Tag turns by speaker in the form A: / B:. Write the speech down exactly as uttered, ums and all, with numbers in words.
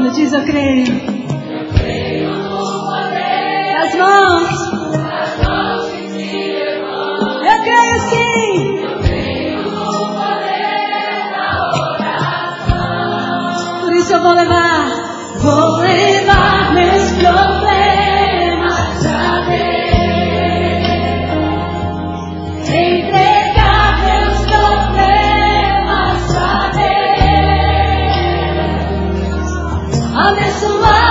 A: Quando diz eu creio.
B: Eu creio no poder.
A: As mãos.
B: As mãos que te levantam.
A: Eu creio sim.
B: Eu creio no poder da oração.
A: Por isso eu vou levar. Vou levar meus problemas a Deus. Entregar meus problemas a Deus. Abençoar.